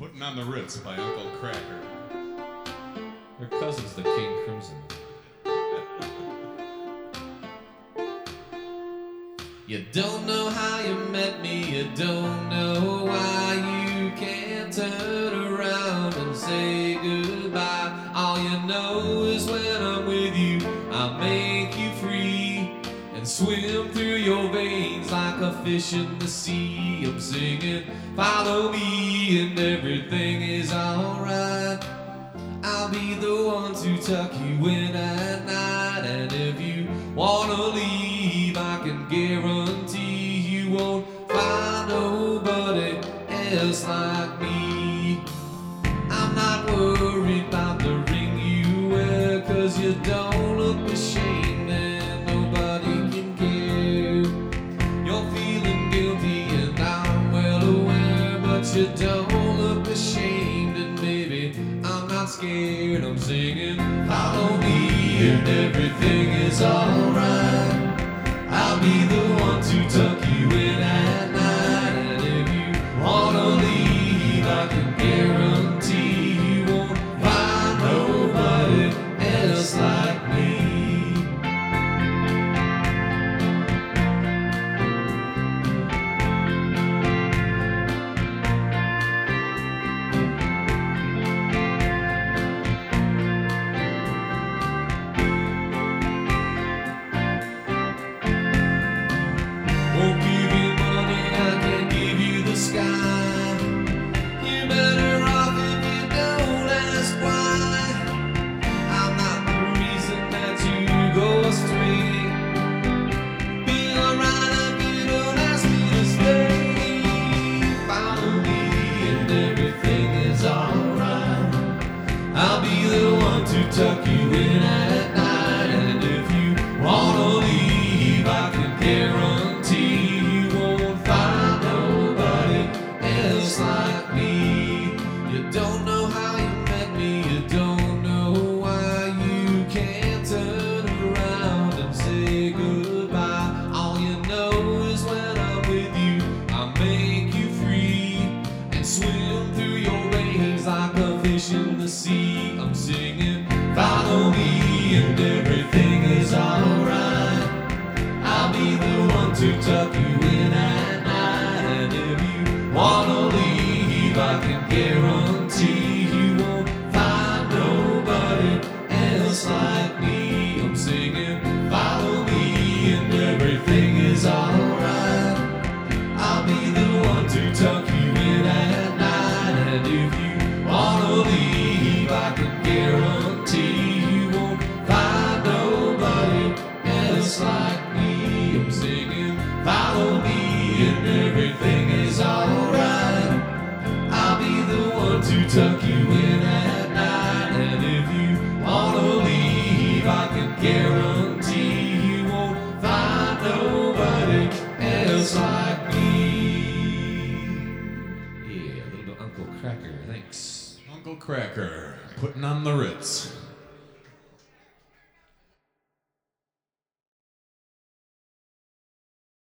Putting on the Ritz by Uncle Cracker. Their cousin's the King Crimson. You don't know how you met me, you don't know why you can't turn around and say goodbye. All you know is when I'm with you, I'll make you free and swim through your veins like a fish in the sea. I'm singing, follow me and everything is alright. I'll be the one to tuck you in at night, and if you wanna leave, I can guarantee you won't find nobody else like me. I'm not worried about the ring you wear, 'cause you don't look ashamed and nobody can care. You're feeling guilty and I'm well aware, but you don't look ashamed, and baby, I'm not scared. I'm singing, follow me and everything is alright. I'll be the one to tuck you in at night, and if you wanna leave, I can guarantee you won't find nobody else like me. Won't give you money, I can give you the sky. You're better off if you don't ask why. I'm not the reason that you go astray. Be alright if you don't ask me to stay. Follow me and everything is alright. I'll be the one to tuck you in at night, and if you wanna leave, I can guarantee you won't find nobody else like me. You don't know how you met me, you don't know why you can't turn around and say goodbye. All you know is when I'm with you, I'll make you free and swim through your veins like a fish in the sea. I'm singing, follow me and everything is alright. I'll be the one to tuck you in at night, and if you wanna leave, I can guarantee you won't find nobody else like me. I'm singing, follow me and everything is alright. I'll be the one to tuck you in at night, and if you wanna leave, I can guarantee you won't find nobody else like me. I'm singing, follow me and everything is alright. I'll be the one to tuck you in at night, and if you wanna leave, I can guarantee you won't find nobody else like me. Yeah, a little bit Uncle Cracker, thanks. Uncle Cracker, putting on the Ritz.